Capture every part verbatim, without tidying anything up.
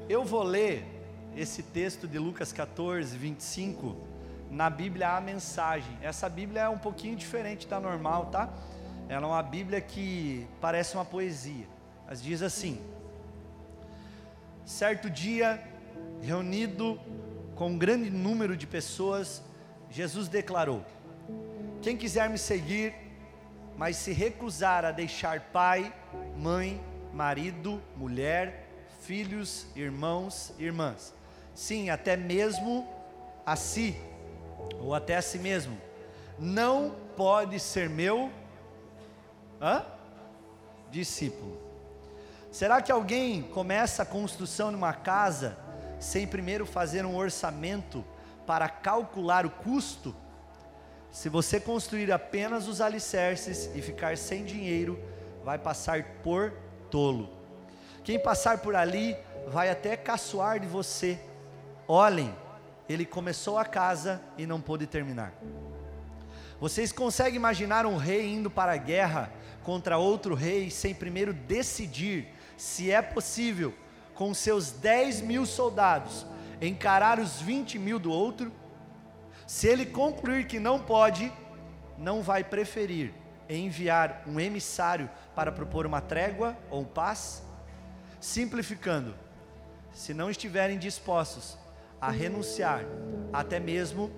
Eu vou ler esse texto de Lucas catorze, vinte e cinco, na Bíblia A Mensagem. Essa Bíblia é um pouquinho diferente da normal, tá? Ela é uma Bíblia que parece uma poesia, mas diz assim: certo dia, reunido com um grande número de pessoas, Jesus declarou: quem quiser me seguir, mas se recusar a deixar pai, mãe, marido, mulher, filhos, irmãos, irmãs, sim, até mesmo a si, ou até a si mesmo, não pode ser meu hã? discípulo. Será que alguém começa a construção de uma casa sem primeiro fazer um orçamento para calcular o custo? Se você construir apenas os alicerces e ficar sem dinheiro, vai passar por tolo. Quem passar por ali vai até caçoar de você. Olhem, ele começou a casa e não pôde terminar. Vocês conseguem imaginar um rei indo para a guerra contra outro rei sem primeiro decidir se é possível, com seus dez mil soldados, encarar os vinte mil do outro? Se ele concluir que não pode, não vai preferir enviar um emissário para propor uma trégua ou paz? Simplificando, se não estiverem dispostos a renunciar, até mesmo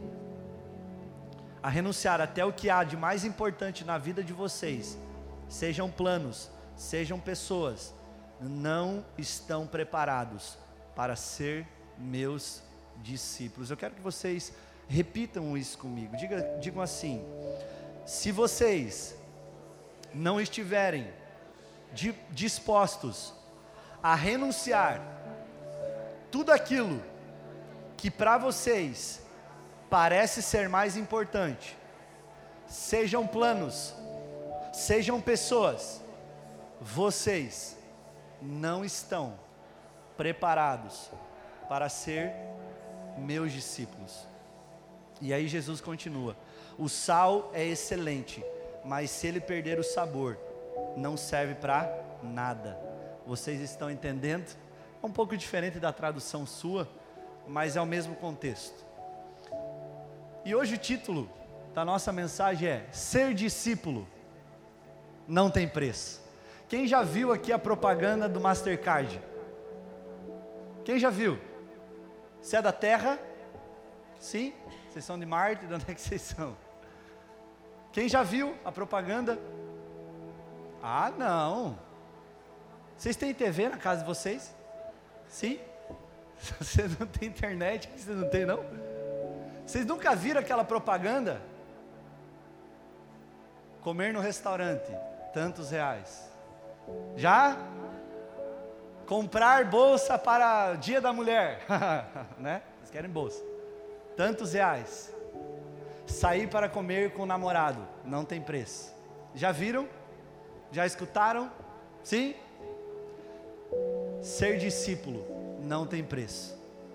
a renunciar até o que há de mais importante na vida de vocês, sejam planos, sejam pessoas, não estão preparados para ser meus discípulos. Eu quero que vocês repitam isso comigo. Diga, digam assim: se vocês não estiverem di, dispostos a renunciar tudo aquilo que para vocês parece ser mais importante, sejam planos, sejam pessoas, vocês não estão preparados para ser meus discípulos. E aí Jesus continua: o sal é excelente, mas se ele perder o sabor, não serve para nada. Vocês estão entendendo? É um pouco diferente da tradução sua, mas é o mesmo contexto. E hoje o título da nossa mensagem é: ser discípulo não tem preço. Quem já viu aqui a propaganda do Mastercard? Quem já viu? Você é da Terra? Sim? Vocês são de Marte? De onde é que vocês são? Quem já viu a propaganda? Ah, não. Vocês têm T V na casa de vocês? Sim? Você não tem internet? Você não tem, não? Vocês nunca viram aquela propaganda? Comer no restaurante, tantos reais. Já? Comprar bolsa para Dia da Mulher, né? Eles querem bolsa. Tantos reais. Sair para comer com o namorado, não tem preço. Já viram? Já escutaram? Sim? Ser discípulo não tem preço.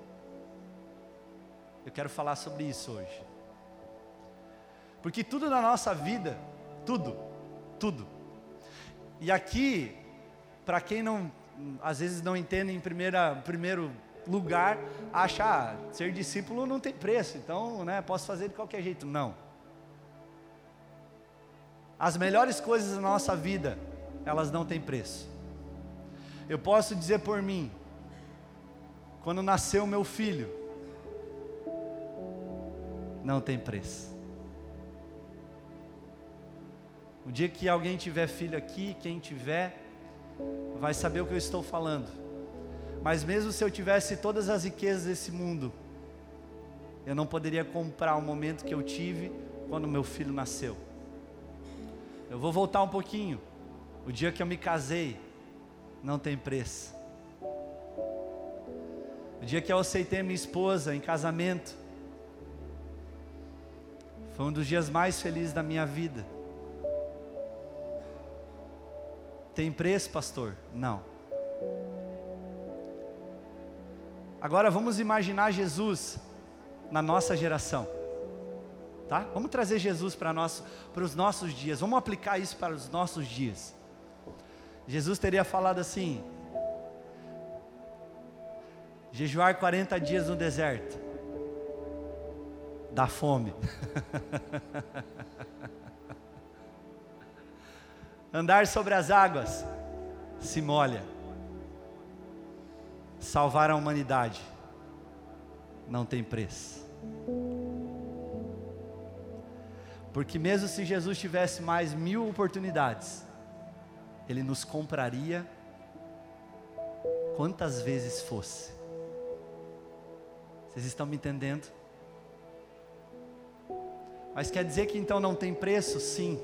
Eu quero falar sobre isso hoje. Porque tudo na nossa vida, tudo, tudo. E aqui, para quem não, às vezes não entende em primeira, primeiro lugar, acha, ah, ser discípulo não tem preço, então, né, posso fazer de qualquer jeito. Não. As melhores coisas da nossa vida, elas não têm preço. Eu posso dizer por mim, quando nasceu meu filho, não tem preço. O dia que alguém tiver filho aqui, quem tiver, vai saber o que eu estou falando. Mas mesmo se eu tivesse todas as riquezas desse mundo, eu não poderia comprar o momento que eu tive quando meu filho nasceu. Eu vou voltar um pouquinho. O dia que eu me casei, não tem preço. O dia que eu aceitei minha esposa em casamento, foi um dos dias mais felizes da minha vida. Tem preço, pastor? Não. Agora vamos imaginar Jesus na nossa geração, tá? Vamos trazer Jesus para nós, para os nossos dias. Vamos aplicar isso para os nossos dias. Jesus teria falado assim: Jejuar quarenta dias no deserto. Dá fome. Andar sobre as águas. Se molha. Salvar a humanidade. Não tem preço. Porque mesmo se Jesus tivesse mais mil oportunidades, Ele nos compraria quantas vezes fosse. Vocês estão me entendendo? Mas quer dizer que então não tem preço? Sim.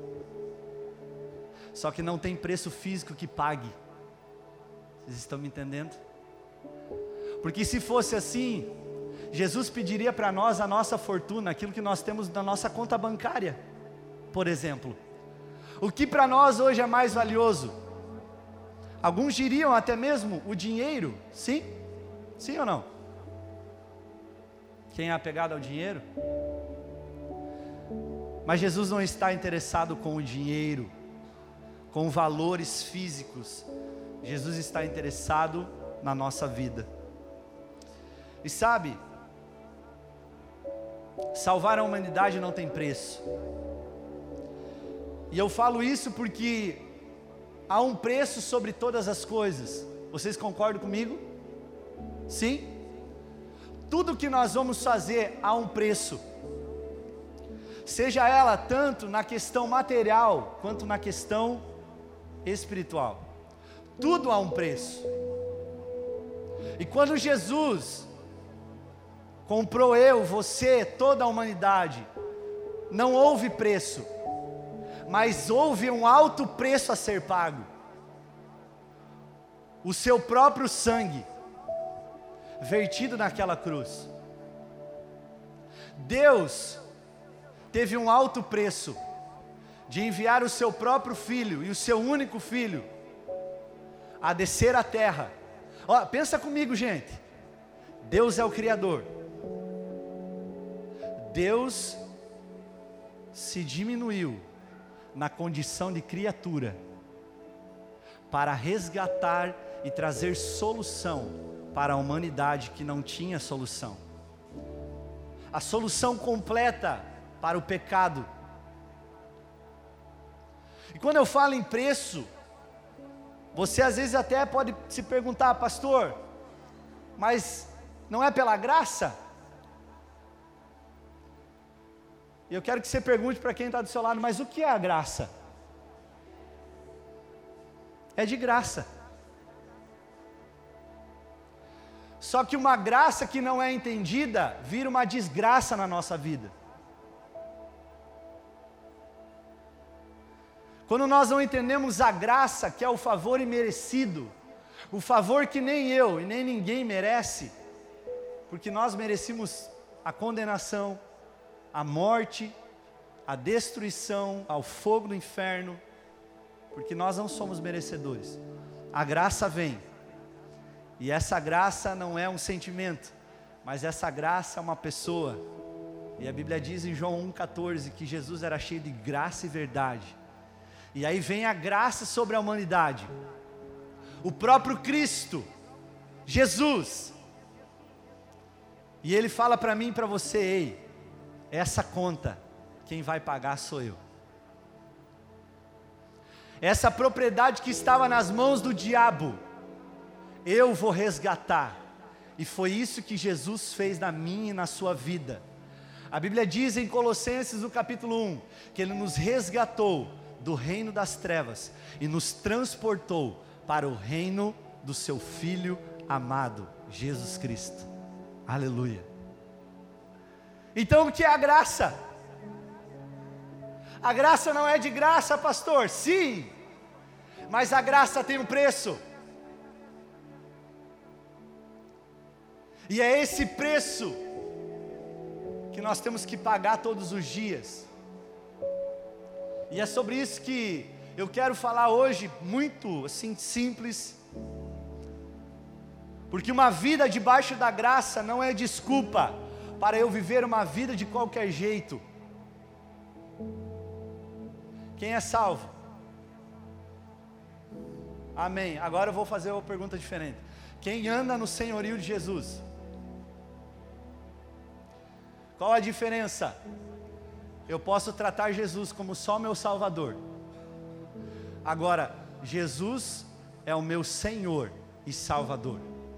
Só que não tem preço físico que pague. Vocês estão me entendendo? Porque se fosse assim, Jesus pediria para nós a nossa fortuna, aquilo que nós temos na nossa conta bancária, por exemplo. O que para nós hoje é mais valioso? Alguns diriam até mesmo o dinheiro, sim? Sim ou não? Quem é apegado ao dinheiro? Mas Jesus não está interessado com o dinheiro, com valores físicos. Jesus está interessado na nossa vida. E sabe, salvar a humanidade não tem preço. E eu falo isso porque há um preço sobre todas as coisas. Vocês concordam comigo? Sim? Tudo que nós vamos fazer há um preço. Seja ela tanto na questão material, quanto na questão espiritual. Tudo há um preço. E quando Jesus comprou eu, você, toda a humanidade, não houve preço, mas houve um alto preço a ser pago. O seu próprio sangue, vertido naquela cruz. Deus teve um alto preço de enviar o seu próprio filho, e o seu único filho, a descer à terra. Ó, pensa comigo, gente. Deus é o Criador. Deus se diminuiu na condição de criatura para resgatar e trazer solução para a humanidade que não tinha solução. A solução completa para o pecado. E quando eu falo em preço, você às vezes até pode se perguntar, pastor, mas não é pela graça? E eu quero que você pergunte para quem está do seu lado, mas o que é a graça? É de graça. Só que uma graça que não é entendida, vira uma desgraça na nossa vida. Quando nós não entendemos a graça, que é o favor imerecido, o favor que nem eu e nem ninguém merece, porque nós merecemos a condenação, a morte, a destruição, ao fogo do inferno, porque nós não somos merecedores. A graça vem, e essa graça não é um sentimento, mas essa graça é uma pessoa. E a Bíblia diz em João um, catorze, que Jesus era cheio de graça e verdade. E aí vem a graça sobre a humanidade. O próprio Cristo, Jesus. E Ele fala para mim e para você, ei, essa conta, quem vai pagar sou eu. Essa propriedade que estava nas mãos do diabo, eu vou resgatar. E foi isso que Jesus fez na minha e na sua vida. A Bíblia diz em Colossenses no capítulo um, que Ele nos resgatou do reino das trevas e nos transportou para o reino do seu Filho amado, Jesus Cristo. Aleluia. Então o que é a graça? A graça não é de graça, pastor. Sim, mas a graça tem um preço. E é esse preço que nós temos que pagar todos os dias. E é sobre isso que eu quero falar hoje, muito assim simples. Porque uma vida debaixo da graça não é desculpa para eu viver uma vida de qualquer jeito. Quem é salvo? Amém. Agora eu vou fazer uma pergunta diferente. Quem anda no senhorio de Jesus? Qual a diferença? Eu posso tratar Jesus como só meu Salvador. Agora, Jesus é o meu Senhor e Salvador.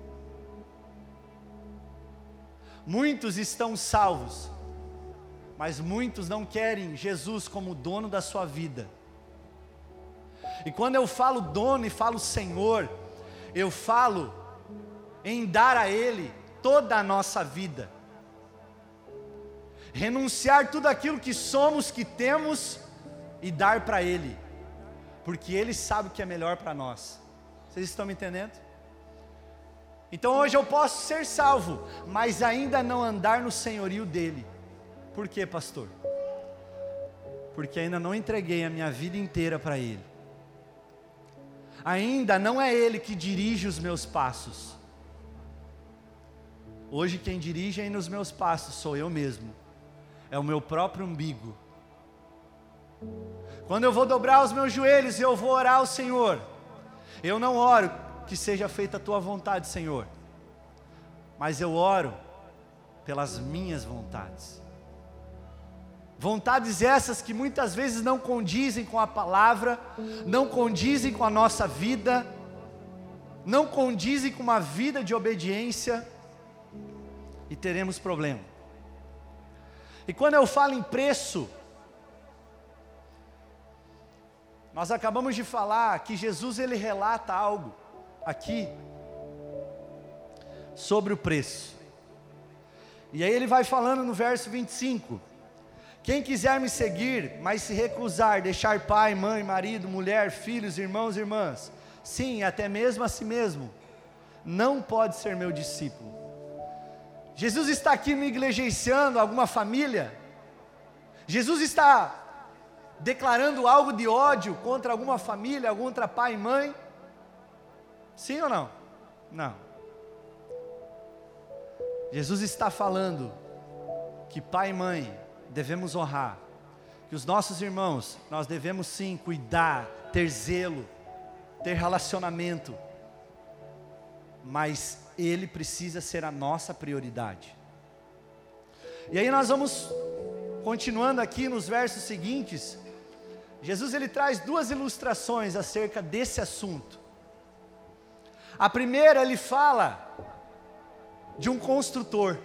Muitos estão salvos, mas muitos não querem Jesus como dono da sua vida. E quando eu falo dono e falo Senhor, eu falo em dar a Ele toda a nossa vida. Renunciar tudo aquilo que somos, que temos, e dar para Ele, porque Ele sabe o que é melhor para nós. Vocês estão me entendendo? Então hoje eu posso ser salvo, mas ainda não andar no senhorio dEle. Por quê, pastor? Porque ainda não entreguei a minha vida inteira para Ele. Ainda não é Ele que dirige os meus passos. Hoje quem dirige aí nos meus passos sou eu mesmo. É o meu próprio umbigo. Quando eu vou dobrar os meus joelhos e eu vou orar ao Senhor, eu não oro que seja feita a tua vontade, Senhor, mas eu oro pelas minhas vontades. Vontades essas que muitas vezes não condizem com a palavra, não condizem com a nossa vida, não condizem com uma vida de obediência, e teremos problema. E quando eu falo em preço, nós acabamos de falar que Jesus ele relata algo aqui sobre o preço. E aí ele vai falando no verso vinte e cinco: quem quiser me seguir, mas se recusar, deixar pai, mãe, marido, mulher, filhos, irmãos e irmãs, sim, até mesmo a si mesmo, não pode ser meu discípulo. Jesus está aqui negligenciando alguma família? Jesus está declarando algo de ódio contra alguma família, algum contra pai e mãe? Sim ou não? Não. Jesus está falando que pai e mãe devemos honrar, que os nossos irmãos, nós devemos sim cuidar, ter zelo, ter relacionamento, mas Ele precisa ser a nossa prioridade. E aí nós vamos continuando aqui nos versos seguintes. Jesus ele traz duas ilustrações acerca desse assunto. A primeira, ele fala de um construtor.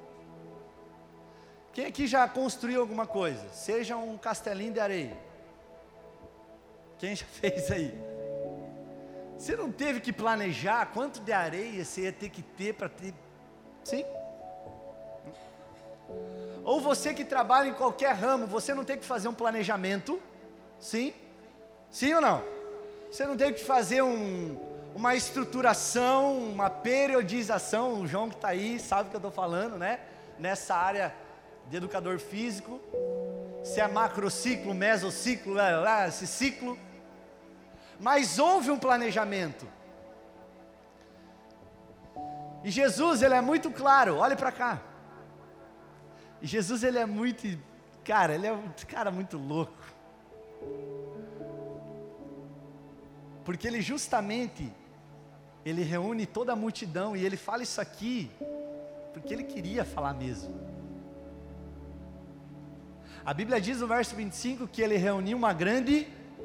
Quem aqui já construiu alguma coisa? Seja um castelinho de areia. Quem já fez aí? Você não teve que planejar quanto de areia você ia ter que ter para ter? Sim? Ou você que trabalha em qualquer ramo, você não tem que fazer um planejamento? Sim? Sim ou não? Você não tem que fazer um, uma estruturação, uma periodização. O João que está aí sabe o que eu estou falando, né? Nessa área de educador físico. Se é macrociclo, mesociclo, lá, lá, esse ciclo. Mas houve um planejamento. E Jesus, ele é muito claro, olhe para cá. E Jesus, ele é muito, cara, ele é um cara muito louco. Porque ele justamente, ele reúne toda a multidão e ele fala isso aqui, porque ele queria falar mesmo. A Bíblia diz no verso vinte e cinco que ele reuniu uma grande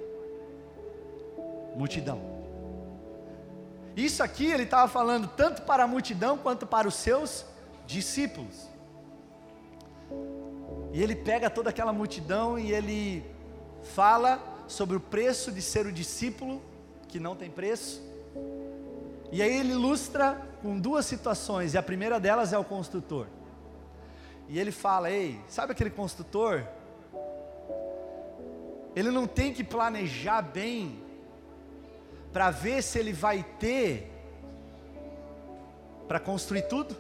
multidão. Isso aqui ele estava falando tanto para a multidão quanto para os seus discípulos. E ele pega toda aquela multidão e ele fala sobre o preço de ser o discípulo, que não tem preço. E aí ele ilustra com duas situações, e a primeira delas é o construtor. E ele fala: ei, sabe aquele construtor? Ele não tem que planejar bem para ver se ele vai ter para construir tudo?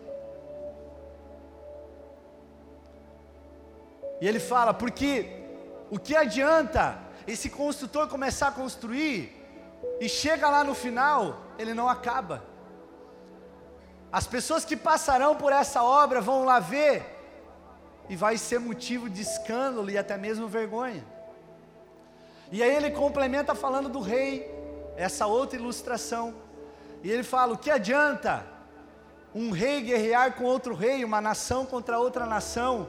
E ele fala, porque o que adianta esse construtor começar a construir e chega lá no final, ele não acaba. As pessoas que passarão por essa obra vão lá ver e vai ser motivo de escândalo e até mesmo vergonha. E aí ele complementa falando do rei, essa outra ilustração, E ele fala: o que adianta um rei guerrear com outro rei, uma nação contra outra nação,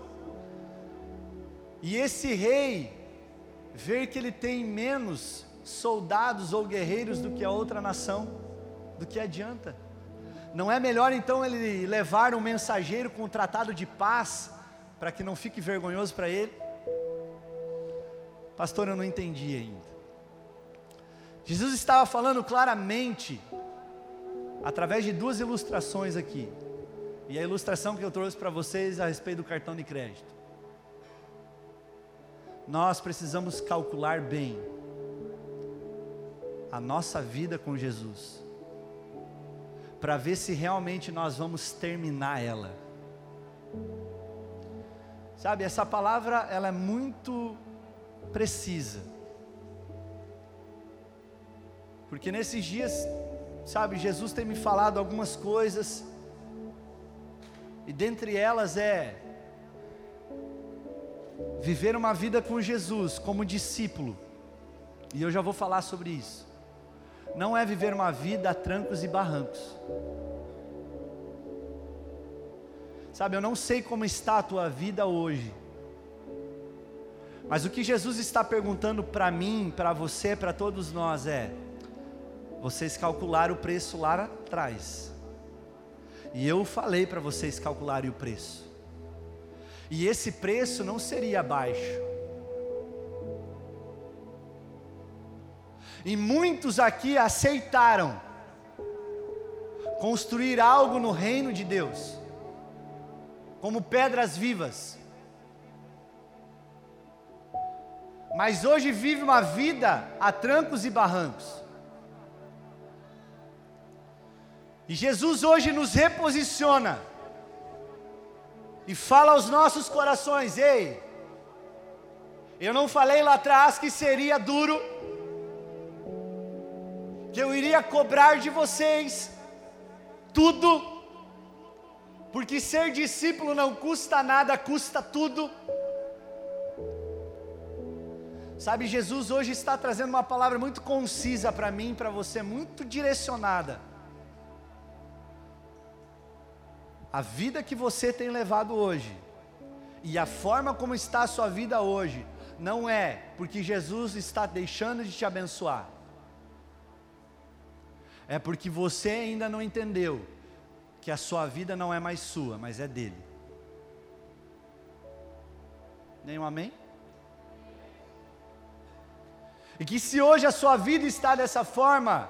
e esse rei ver que ele tem menos soldados ou guerreiros do que a outra nação? Do que adianta? Não é melhor então ele levar um mensageiro com um tratado de paz, para que não fique vergonhoso para ele? Pastor, eu não entendi ainda. Jesus estava falando claramente, através de duas ilustrações aqui, e a ilustração que eu trouxe para vocês a respeito do cartão de crédito. Nós precisamos calcular bem a nossa vida com Jesus, para ver se realmente nós vamos terminar ela. Sabe, essa palavra, ela é muito precisa, porque nesses dias, sabe, Jesus tem me falado algumas coisas, e dentre elas é viver uma vida com Jesus como discípulo, e eu já vou falar sobre isso. Não é viver uma vida a trancos e barrancos. Sabe, eu não sei como está a tua vida hoje, mas o que Jesus está perguntando para mim, para você, para todos nós é: vocês calcularam o preço lá atrás, e eu falei para vocês calcularem o preço, e esse preço não seria baixo, e muitos aqui aceitaram construir algo no reino de Deus, como pedras vivas, mas hoje vive uma vida a trancos e barrancos. E Jesus hoje nos reposiciona e fala aos nossos corações: ei, eu não falei lá atrás que seria duro, que eu iria cobrar de vocês tudo, porque ser discípulo não custa nada, custa tudo. Sabe, Jesus hoje está trazendo uma palavra muito concisa para mim e para você, muito direcionada. A vida que você tem levado hoje, e a forma como está a sua vida hoje, não é porque Jesus está deixando de te abençoar, é porque você ainda não entendeu que a sua vida não é mais sua, mas é dele. Nenhum amém? E que se hoje a sua vida está dessa forma,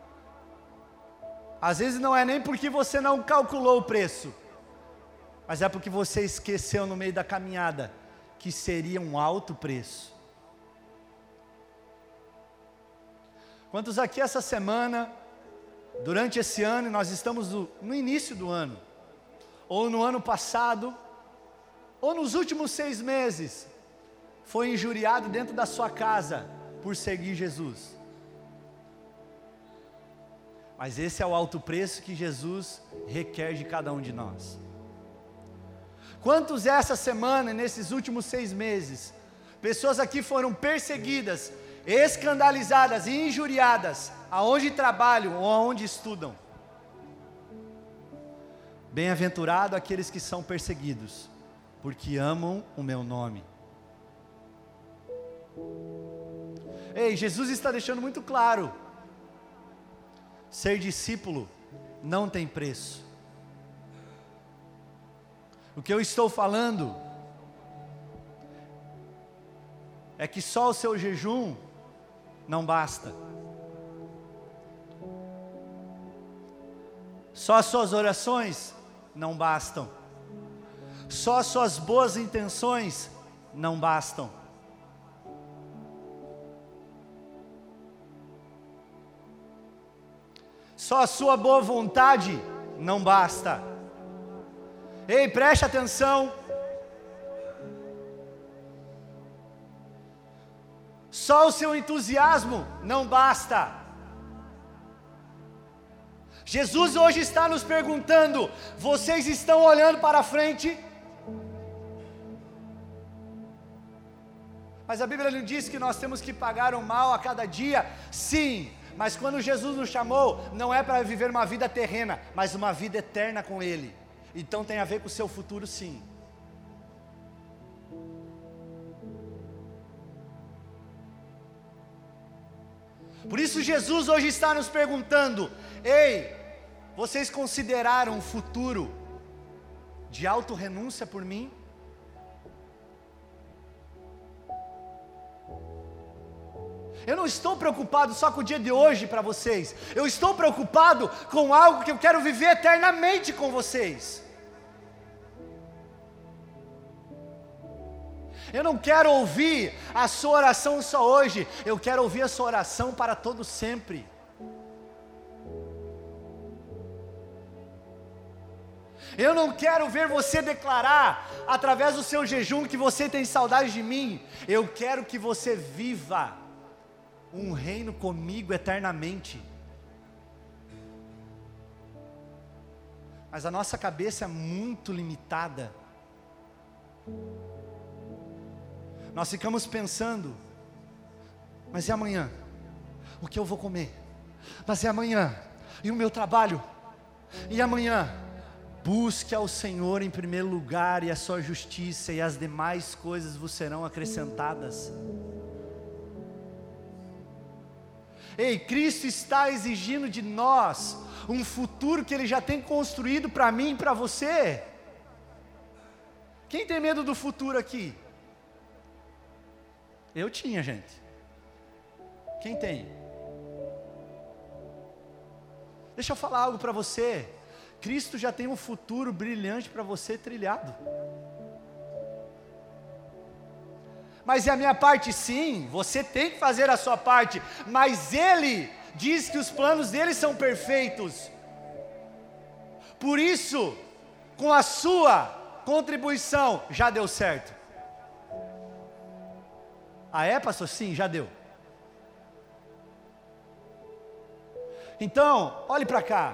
às vezes não é nem porque você não calculou o preço, mas é porque você esqueceu no meio da caminhada que seria um alto preço. Quantos aqui essa semana, durante esse ano, e nós estamos no, no início do ano, ou no ano passado, ou nos últimos seis meses, foi injuriado dentro da sua casa por seguir Jesus? Mas esse é o alto preço que Jesus requer de cada um de nós. Quantos essa semana, nesses últimos seis meses, pessoas aqui foram perseguidas, escandalizadas e injuriadas, aonde trabalham ou aonde estudam? Bem-aventurado aqueles que são perseguidos, porque amam o meu nome. Ei, Jesus está deixando muito claro: ser discípulo não tem preço. O que eu estou falando é que só o seu jejum não basta, só as suas orações não bastam, só as suas boas intenções não bastam. Só a sua boa vontade não basta. Ei, preste atenção. Só o seu entusiasmo não basta. Jesus hoje está nos perguntando: vocês estão olhando para frente? Mas a Bíblia não diz que nós temos que pagar o mal a cada dia? Sim, Mas quando Jesus nos chamou, não é para viver uma vida terrena, mas uma vida eterna com Ele. Então tem a ver com o seu futuro, sim. Por isso Jesus hoje está nos perguntando: ei, vocês consideraram um futuro de autorrenúncia por mim? Eu não estou preocupado só com o dia de hoje para vocês. Eu estou preocupado com algo que eu quero viver eternamente com vocês. Eu não quero ouvir a sua oração só hoje. Eu quero ouvir a sua oração para todo sempre. Eu não quero ver você declarar através do seu jejum que você tem saudade de mim. Eu quero que você viva um reino comigo eternamente. Mas a nossa cabeça é muito limitada. Nós ficamos pensando: mas e amanhã? O que eu vou comer? Mas e amanhã? E o meu trabalho? E amanhã? Busque ao Senhor em primeiro lugar e a sua justiça, e as demais coisas vos serão acrescentadas. Ei, Cristo está exigindo de nós um futuro que Ele já tem construído para mim e para você. Quem tem medo do futuro aqui? Eu tinha, gente. Quem tem? Deixa eu falar algo para você. Cristo já tem um futuro brilhante para você trilhado. Mas é a minha parte? Sim, você tem que fazer a sua parte, mas Ele diz que os planos dele são perfeitos. Por isso, com a sua contribuição, já deu certo. Ah é, pastor? Sim, já deu. Então, olhe para cá.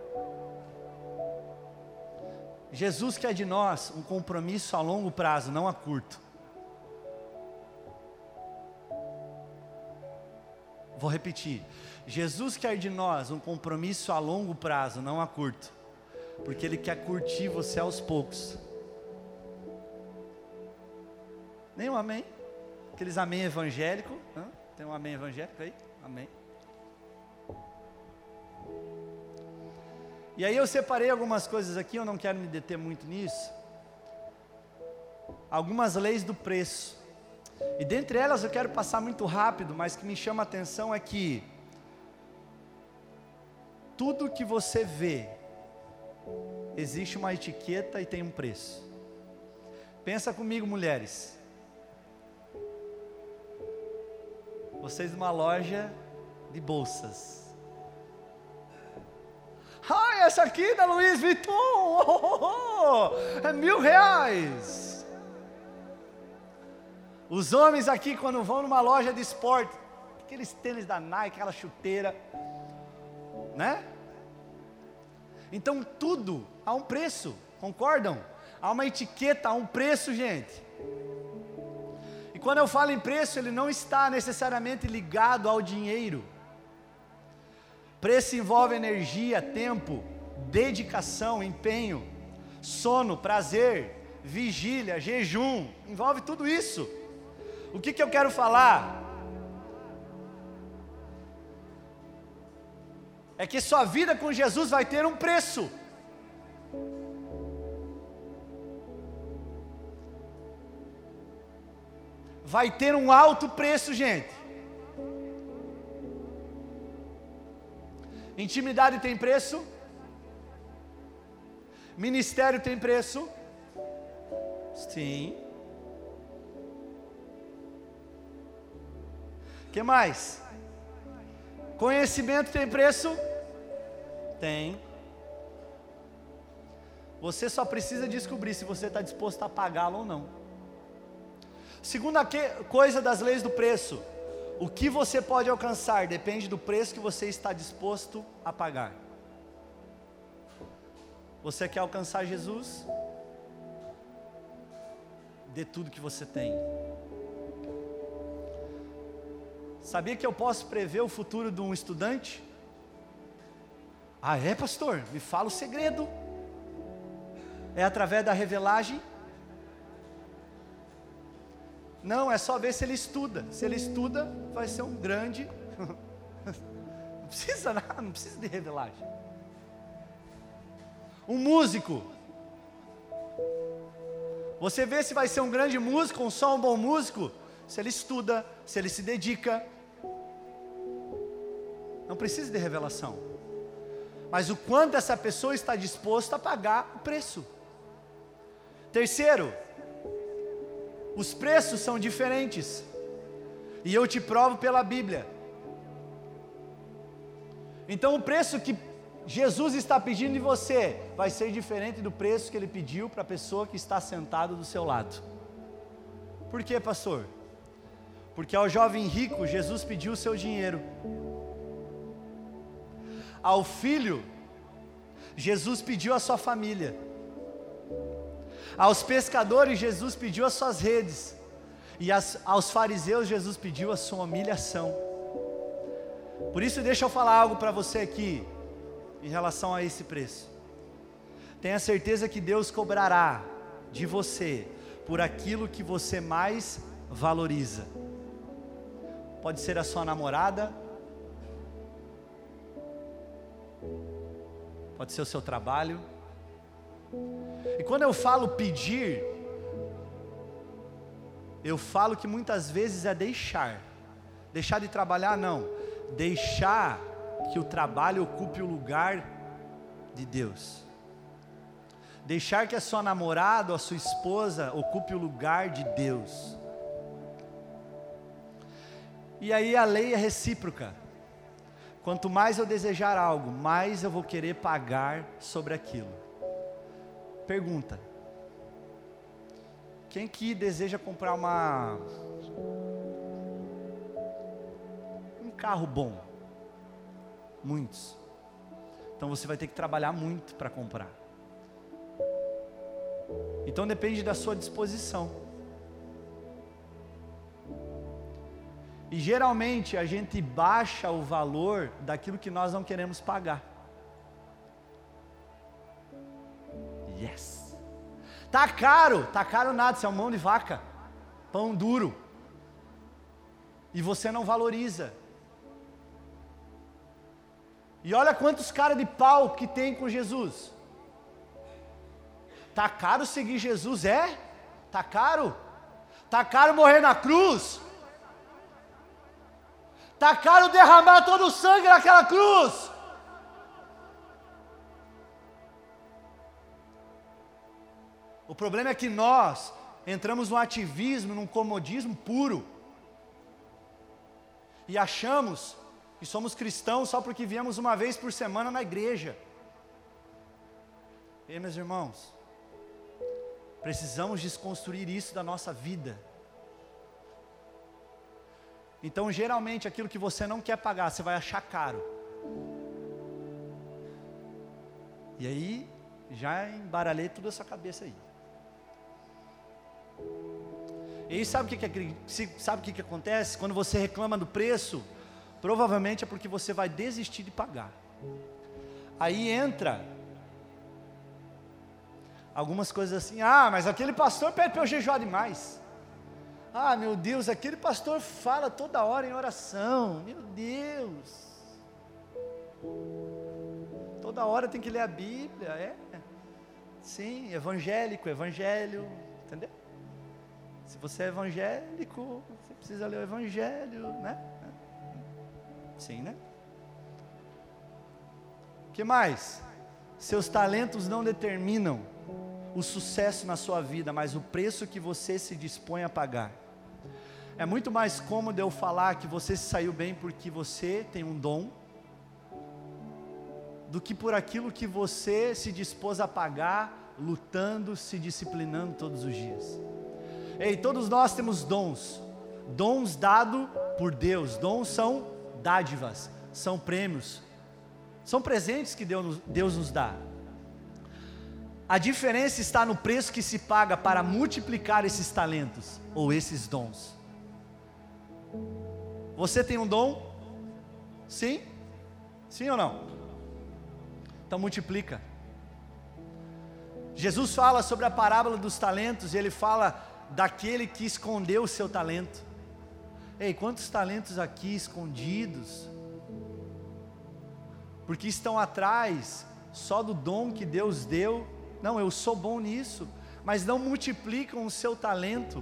Jesus quer de nós um compromisso a longo prazo, não a curto. Vou repetir. Jesus quer de nós um compromisso a longo prazo, não a curto. Porque Ele quer curtir você aos poucos. Nem um amém? Aqueles amém evangélico. Hã? Tem um amém evangélico aí? Amém. E aí eu separei algumas coisas aqui, eu não quero me deter muito nisso. Algumas leis do preço. E dentre elas eu quero passar muito rápido, mas o que me chama a atenção é que tudo que você vê, existe uma etiqueta e tem um preço. Pensa comigo, mulheres. Vocês numa loja de bolsas. Ai, essa aqui da Louis Vuitton, oh, oh, oh, é mil reais. Os homens aqui, quando vão numa loja de esporte, aqueles tênis da Nike, aquela chuteira, né? Então tudo há um preço, concordam? Há uma etiqueta, há um preço, gente. E quando eu falo em preço, ele não está necessariamente ligado ao dinheiro. Preço envolve energia, tempo, dedicação, empenho, sono, prazer, vigília, jejum, envolve tudo isso. O que que eu quero falar? É que sua vida com Jesus vai ter um preço. Vai ter um alto preço, gente. Intimidade tem preço? Ministério tem preço? Sim. Que mais? Conhecimento tem preço? Tem. Você só precisa descobrir se você está disposto a pagá-lo ou não. Segunda que, coisa das leis do preço: o que você pode alcançar depende do preço que você está disposto a pagar. Você quer alcançar Jesus? Dê tudo que você tem. Sabia que eu posso prever o futuro de um estudante? Ah, é, pastor? Me fala o segredo. É através da revelagem? Não, é só ver se ele estuda. Se ele estuda, vai ser um grande... Não precisa nada, não precisa de revelagem. Um músico. Você vê se vai ser um grande músico, ou só um bom músico, se ele estuda, se ele se dedica. Não precisa de revelação. Mas o quanto essa pessoa está disposta a pagar o preço. Terceiro, os preços são diferentes. E eu te provo pela Bíblia. Então o preço que Jesus está pedindo de você vai ser diferente do preço que Ele pediu para a pessoa que está sentada do seu lado. Por quê, pastor? Porque ao jovem rico Jesus pediu o seu dinheiro. Ao filho, Jesus pediu a sua família. Aos pescadores, Jesus pediu as suas redes. E as, aos fariseus, Jesus pediu a sua humilhação. Por isso, deixa eu falar algo para você aqui, em relação a esse preço. Tenha certeza que Deus cobrará de você, por aquilo que você mais valoriza. Pode ser a sua namorada, pode ser o seu trabalho. E quando eu falo pedir, eu falo que muitas vezes é deixar. Deixar de trabalhar, não. Deixar que o trabalho ocupe o lugar de Deus. Deixar que a sua namorada ou a sua esposa ocupe o lugar de Deus. E aí a lei é recíproca. Quanto mais eu desejar algo, mais eu vou querer pagar sobre aquilo. Pergunta: quem que deseja comprar uma um carro bom? Muitos. Então você vai ter que trabalhar muito para comprar. Então depende da sua disposição. E geralmente a gente baixa o valor daquilo que nós não queremos pagar. Yes. Tá caro, tá caro nada, isso é um mão de vaca, pão duro. E você não valoriza. E olha quantos caras de pau que tem com Jesus. Tá caro seguir Jesus, é? Tá caro? Tá caro morrer na cruz? Tá caro derramar todo o sangue naquela cruz? O problema é que nós entramos no ativismo, num comodismo puro. E achamos que somos cristãos só porque viemos uma vez por semana na igreja. E meus irmãos, precisamos desconstruir isso da nossa vida. Então geralmente aquilo que você não quer pagar, você vai achar caro. E aí, já embaralhei toda essa cabeça aí. E aí sabe o que, que, sabe o que, que acontece? Quando você reclama do preço, provavelmente é porque você vai desistir de pagar. Aí entra algumas coisas assim: ah, mas aquele pastor pede para eu jejuar demais. Ah, meu Deus, aquele pastor fala toda hora em oração. Meu Deus. Toda hora tem que ler a Bíblia, é? Sim, evangélico, evangelho, entendeu? Se você é evangélico, você precisa ler o evangelho, né? Sim, né? O que mais? Seus talentos não determinam o sucesso na sua vida, mas o preço que você se dispõe a pagar. É muito mais cômodo eu falar que você se saiu bem porque você tem um dom, do que por aquilo que você se dispôs a pagar, lutando, se disciplinando todos os dias. Ei, todos nós temos dons, dons dados por Deus. Dons são dádivas, são prêmios, são presentes que Deus, Deus nos dá. A diferença está no preço que se paga para multiplicar esses talentos, ou esses dons. Você tem um dom? Sim? Sim ou não? Então multiplica. Jesus fala sobre a parábola dos talentos, e ele fala daquele que escondeu o seu talento. Ei, quantos talentos aqui escondidos, porque estão atrás só do dom que Deus deu. Não, eu sou bom nisso, mas não multiplicam o seu talento.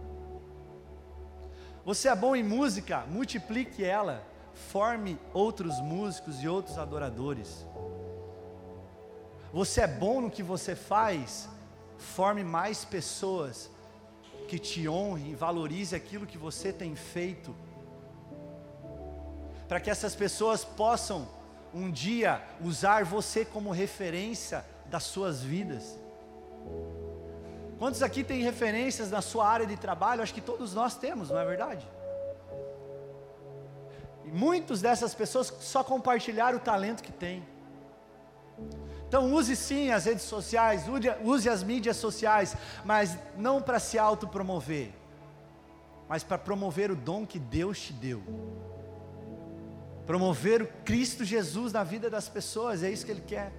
Você é bom em música, multiplique ela, forme outros músicos e outros adoradores. Você é bom no que você faz, forme mais pessoas que te honrem e valorize aquilo que você tem feito, para que essas pessoas possam um dia usar você como referência das suas vidas. Quantos aqui têm referências na sua área de trabalho? Acho que todos nós temos, não é verdade? E muitas dessas pessoas só compartilharam o talento que têm. Então use sim as redes sociais, use, use as mídias sociais, mas não para se autopromover, mas para promover o dom que Deus te deu. Promover o Cristo Jesus na vida das pessoas, é isso que Ele quer.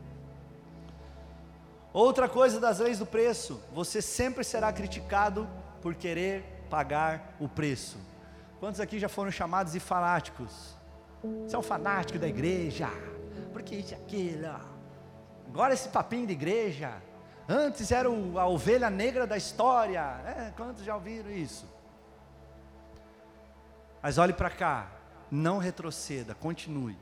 Outra coisa das leis do preço: você sempre será criticado por querer pagar o preço. Quantos aqui já foram chamados de fanáticos? Você é um fanático da igreja, porque isso e aquilo. Agora esse papinho de igreja, antes era o, a ovelha negra da história. É, quantos já ouviram isso? Mas olhe para cá, não retroceda, continue.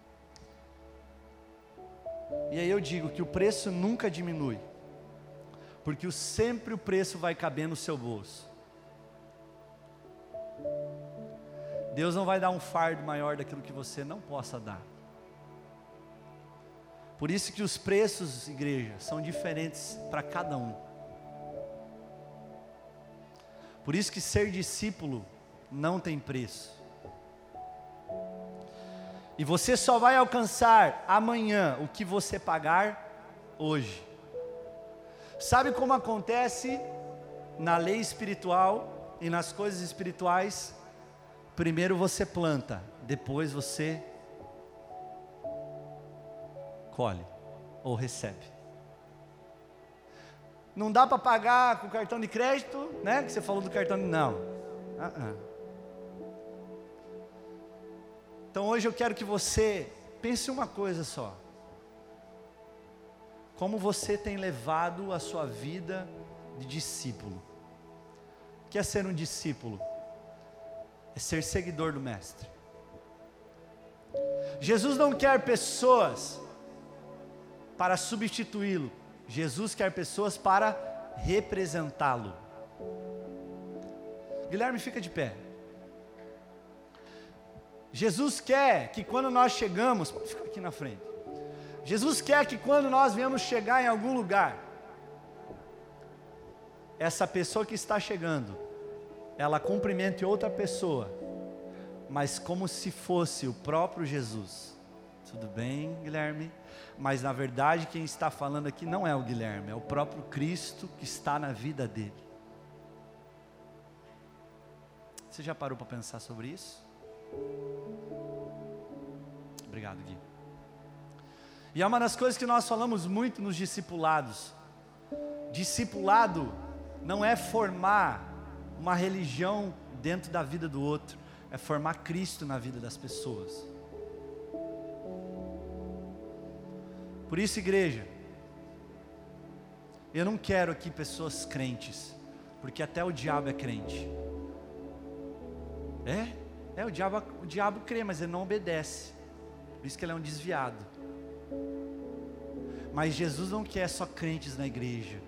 E aí eu digo que o preço nunca diminui, porque sempre o preço vai caber no seu bolso. Deus não vai dar um fardo maior daquilo que você não possa dar. Por isso que os preços, igreja, são diferentes para cada um. Por isso que ser discípulo não tem preço. E você só vai alcançar amanhã o que você pagar hoje. Sabe como acontece na lei espiritual e nas coisas espirituais? Primeiro você planta, depois você colhe ou recebe. Não dá para pagar com cartão de crédito, né? Que você falou do cartão de... Não. Uh-uh. Então hoje eu quero que você pense uma coisa só: como você tem levado a sua vida de discípulo. O que é ser um discípulo? É ser seguidor do Mestre. Jesus não quer pessoas para substituí-lo, Jesus quer pessoas para representá-lo. Guilherme, fica de pé. Jesus quer que quando nós chegamos, fica aqui na frente. Jesus quer que quando nós viemos chegar em algum lugar, essa pessoa que está chegando, ela cumprimente outra pessoa, mas como se fosse o próprio Jesus. Tudo bem, Guilherme? Mas na verdade quem está falando aqui não é o Guilherme, é o próprio Cristo que está na vida dele. Você já parou para pensar sobre isso? Obrigado, Gui. E é uma das coisas que nós falamos muito nos discipulados. Discipulado não é formar uma religião dentro da vida do outro, é formar Cristo na vida das pessoas. Por isso, igreja, eu não quero aqui pessoas crentes, porque até o diabo é crente. É? É, o diabo, o diabo crê, mas ele não obedece. Por isso que ele é um desviado. Mas Jesus não quer só crentes na igreja.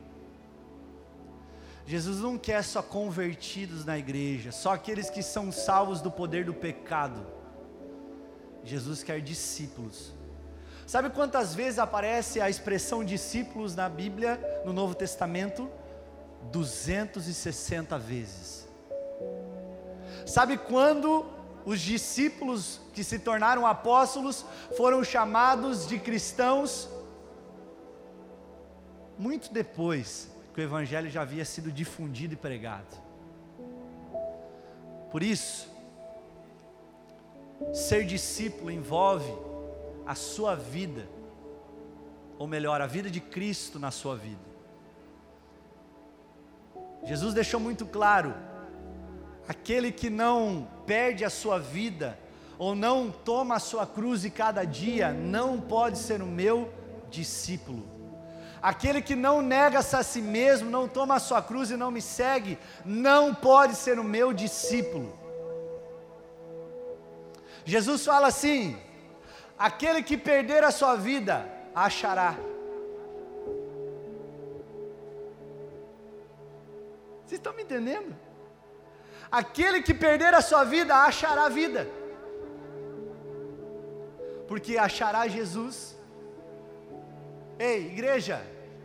Jesus não quer só convertidos na igreja, só aqueles que são salvos do poder do pecado. Jesus quer discípulos. Sabe quantas vezes aparece a expressão discípulos na Bíblia, no Novo Testamento? duzentas e sessenta vezes. Sabe quando os discípulos que se tornaram apóstolos foram chamados de cristãos? Muito depois que o evangelho já havia sido difundido e pregado. Por isso, Ser discípulo envolve a sua vida, ou melhor, a vida de Cristo na sua vida. Jesus deixou muito claro: aquele que não perde a sua vida, ou não toma a sua cruz de cada dia, não pode ser o meu discípulo. Aquele que não nega-se a si mesmo, não toma a sua cruz e não me segue, não pode ser o meu discípulo. Jesus fala assim: aquele que perder a sua vida, achará. Vocês estão me entendendo? Aquele que perder a sua vida, achará a vida. Porque achará Jesus. Ei, igreja,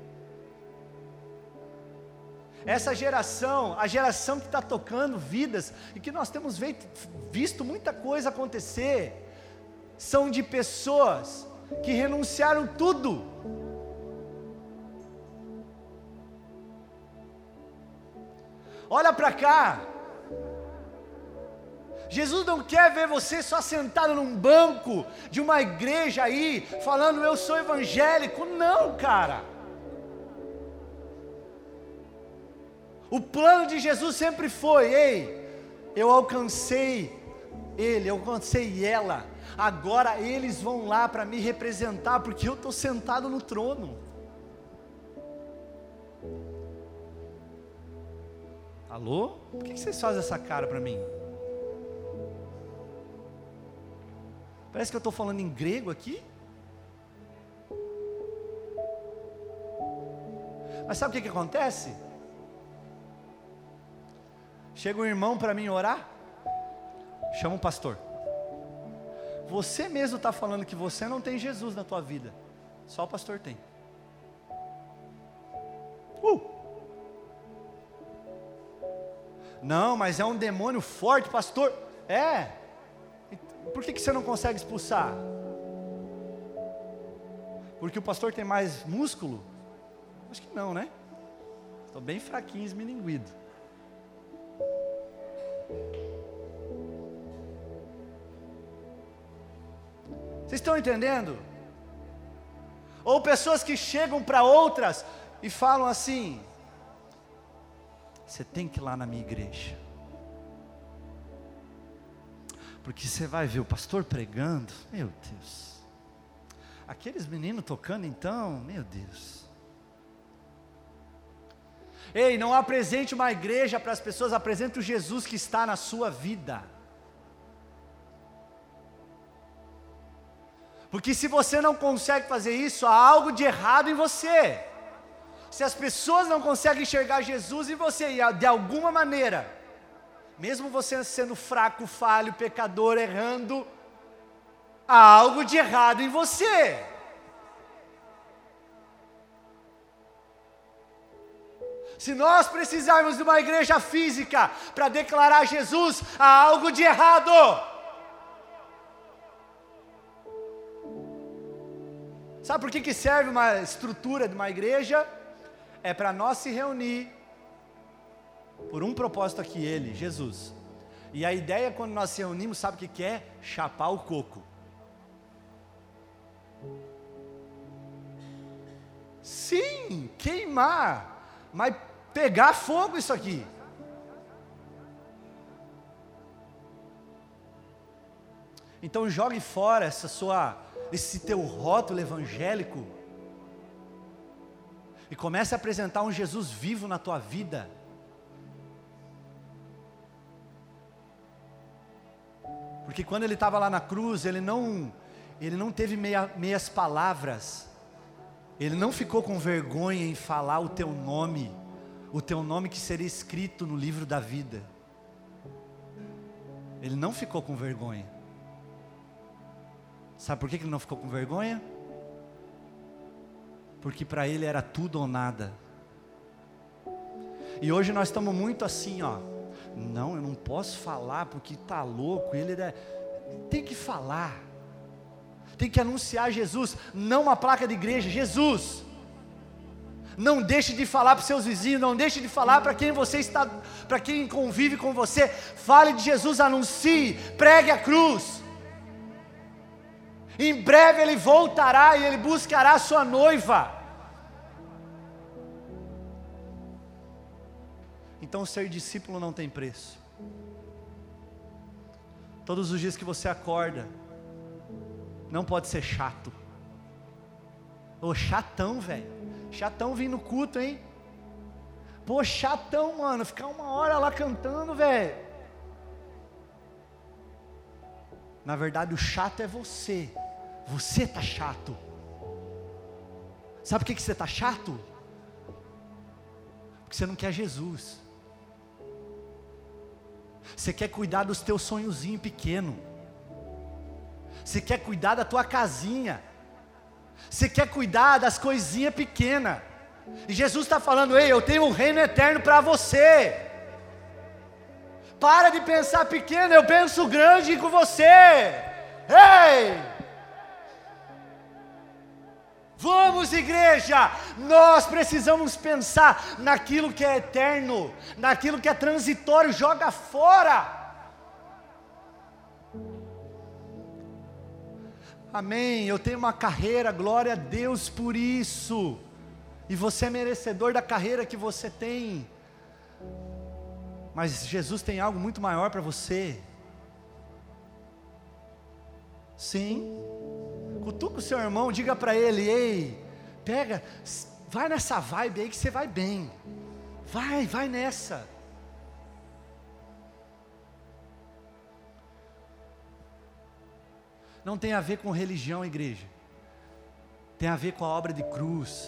essa geração, a geração que está tocando vidas, e que nós temos visto muita coisa acontecer, são de pessoas que renunciaram tudo. Olha para cá, Jesus não quer ver você só sentado num banco de uma igreja aí, falando eu sou evangélico. Não, cara. O plano de Jesus sempre foi: ei, eu alcancei ele, eu alcancei ela, agora eles vão lá para me representar, porque eu estou sentado no trono. Alô? Por que vocês fazem essa cara para mim? Parece que eu estou falando em grego aqui. Mas sabe o que, que acontece? Chega um irmão para mim orar, chama um pastor. Você mesmo está falando que você não tem Jesus na tua vida, só o pastor tem. Uh! Não, mas é um demônio forte, pastor. É. Por que, que você não consegue expulsar? Porque o pastor tem mais músculo? Acho que não, né? Estou bem fraquinho, esmilinguido. Vocês estão entendendo? Ou pessoas que chegam para outras e falam assim: você tem que ir lá na minha igreja, porque você vai ver o pastor pregando, meu Deus, aqueles meninos tocando então, meu Deus. Ei, não apresente uma igreja para as pessoas, apresente o Jesus que está na sua vida. Porque se você não consegue fazer isso, há algo de errado em você. Se as pessoas não conseguem enxergar Jesus em você, e de alguma maneira, mesmo você sendo fraco, falho, pecador, errando, há algo de errado em você. Se nós precisarmos de uma igreja física para declarar Jesus, há algo de errado. Sabe por que, que serve uma estrutura de uma igreja? É para nós se reunir por um propósito aqui, Ele, Jesus. E a ideia quando nós se reunimos, sabe o que, que é? Chapar o coco. Sim, queimar, mas pegar fogo isso aqui. Então jogue fora essa sua, esse teu rótulo evangélico e comece a apresentar um Jesus vivo na tua vida. Porque quando ele estava lá na cruz, ele não, ele não teve meia, meias palavras, ele não ficou com vergonha em falar o teu nome, o teu nome que seria escrito no livro da vida. Ele não ficou com vergonha. Sabe por que ele não ficou com vergonha? Porque para ele era tudo ou nada. E hoje nós estamos muito assim, ó. Não, eu não posso falar porque está louco. Ele é... tem que falar. Tem que anunciar Jesus. Não uma placa de igreja, Jesus. Não deixe de falar para os seus vizinhos. Não deixe de falar para quem você está, para quem convive com você. Fale de Jesus, anuncie, pregue a cruz. Em breve Ele voltará e Ele buscará a sua noiva. Então ser discípulo não tem preço. Todos os dias que você acorda, não pode ser chato. Ô, chatão, velho. Chatão vir no culto, hein? Pô, chatão, mano. Ficar uma hora lá cantando, velho. Na verdade, o chato é você. Você tá chato. Sabe por que, que você tá chato? Porque você não quer Jesus. Você quer cuidar dos teus sonhozinhos pequenos. Você quer cuidar da tua casinha. Você quer cuidar das coisinhas pequenas. E Jesus está falando: ei, eu tenho um reino eterno para você. Para de pensar pequeno, eu penso grande com você. Ei! Vamos, igreja, nós precisamos pensar naquilo que é eterno, naquilo que é transitório, joga fora. Amém, eu tenho uma carreira, glória a Deus por isso, e você é merecedor da carreira que você tem, mas Jesus tem algo muito maior para você. Sim, cutuca o seu irmão, diga para ele: ei, pega, vai nessa vibe aí que você vai bem, vai, vai nessa. Não tem a ver com religião, igreja, tem a ver com a obra de cruz.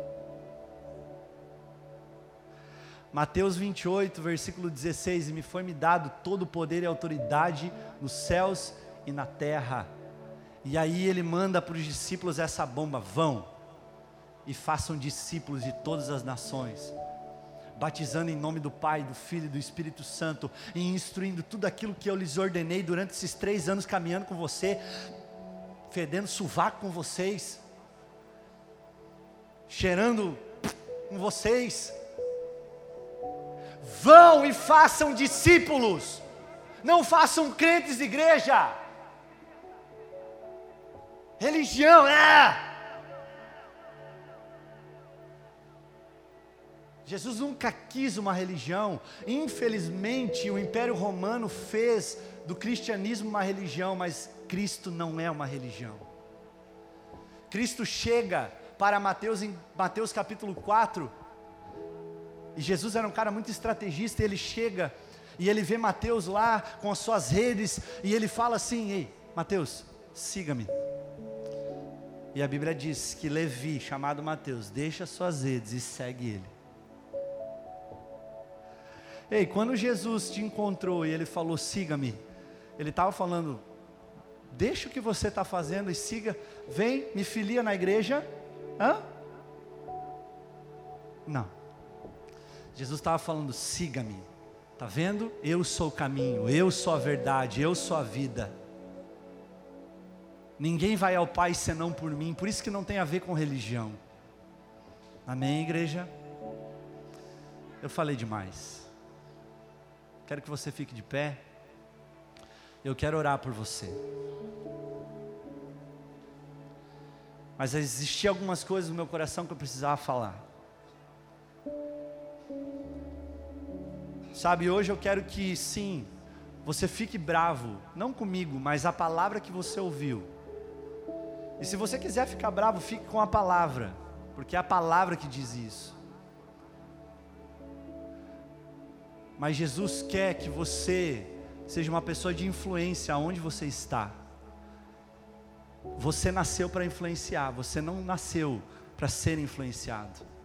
Mateus vinte e oito, versículo dezesseis: e me foi me dado todo o poder e autoridade nos céus e na terra. E aí ele manda para os discípulos essa bomba: vão e façam discípulos de todas as nações, batizando em nome do Pai, do Filho e do Espírito Santo, e instruindo tudo aquilo que eu lhes ordenei durante esses três anos caminhando com você, fedendo sovaco com vocês, cheirando com vocês. Vão e façam discípulos, não façam crentes de igreja. Religião, é... Jesus nunca quis uma religião. Infelizmente o Império Romano fez do cristianismo uma religião, mas Cristo não é uma religião. Cristo chega para Mateus em Mateus capítulo quatro, e Jesus era um cara muito estrategista, e ele chega e ele vê Mateus lá com as suas redes, e ele fala assim: ei, Mateus, siga-me. E a Bíblia diz que Levi, chamado Mateus, deixa suas redes e segue ele. Ei, quando Jesus te encontrou e ele falou: siga-me, ele estava falando: deixa o que você está fazendo e siga, vem, me filia na igreja. Hã? Não, Jesus estava falando: siga-me, está vendo? Eu sou o caminho, eu sou a verdade, eu sou a vida. Ninguém vai ao Pai senão por mim. Por isso que não tem a ver com religião. Amém, igreja? Eu falei demais. Quero que você fique de pé. Eu quero orar por você. Mas existiam algumas coisas no meu coração que eu precisava falar. Sabe, hoje eu quero que sim, você fique bravo, não comigo, mas a palavra que você ouviu. E se você quiser ficar bravo, fique com a palavra, porque é a palavra que diz isso. Mas Jesus quer que você seja uma pessoa de influência aonde você está. Você nasceu para influenciar, você não nasceu para ser influenciado.